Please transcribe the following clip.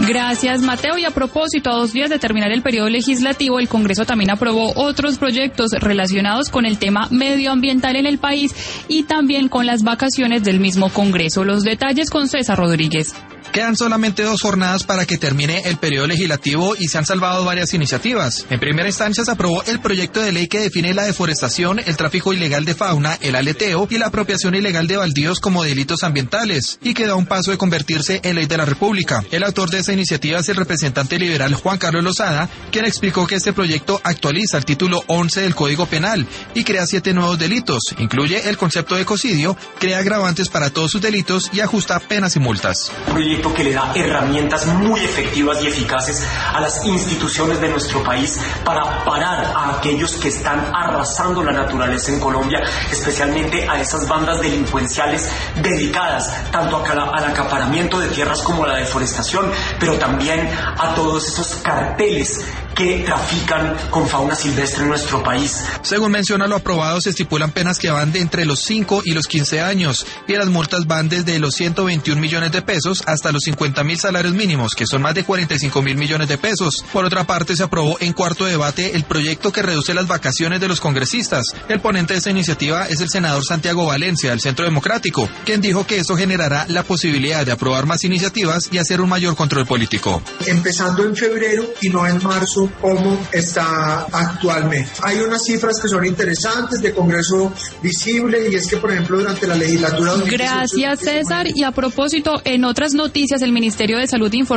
Gracias, Mateo. Y a propósito, a 2 días de terminar el periodo legislativo, el Congreso también aprobó otros proyectos relacionados con el tema medioambiental en el país y también con las vacaciones del mismo Congreso. Los detalles con César Rodríguez. Quedan solamente 2 jornadas para que termine el periodo legislativo y se han salvado varias iniciativas. En primera instancia se aprobó el proyecto de ley que define la deforestación, el tráfico ilegal de fauna, el aleteo y la apropiación ilegal de baldíos como delitos ambientales y que da un paso de convertirse en ley de la República. El autor de esta iniciativa es el representante liberal Juan Carlos Lozada, quien explicó que este proyecto actualiza el título 11 del Código Penal y crea 7 nuevos delitos. Incluye el concepto de ecocidio, crea agravantes para todos sus delitos y ajusta penas y multas. Que le da herramientas muy efectivas y eficaces a las instituciones de nuestro país para parar a aquellos que están arrasando la naturaleza en Colombia, especialmente a esas bandas delincuenciales dedicadas tanto al acaparamiento de tierras como a la deforestación, pero también a todos esos carteles que trafican con fauna silvestre en nuestro país. Según menciona lo aprobado, se estipulan penas que van de entre los 5 y los 15 años y las multas van desde los 121 millones de pesos hasta los 50.000 salarios mínimos, que son más de 45.000 millones de pesos. Por otra parte, se aprobó en cuarto debate el proyecto que reduce las vacaciones de los congresistas. El ponente de esta iniciativa es el senador Santiago Valencia, del Centro Democrático, quien dijo que eso generará la posibilidad de aprobar más iniciativas y hacer un mayor control político. Empezando en febrero y no en marzo, como está actualmente. Hay unas cifras que son interesantes de Congreso visible y es que, por ejemplo, durante la legislatura... Gracias, César. Y a propósito, en otras noticias, el Ministerio de Salud informó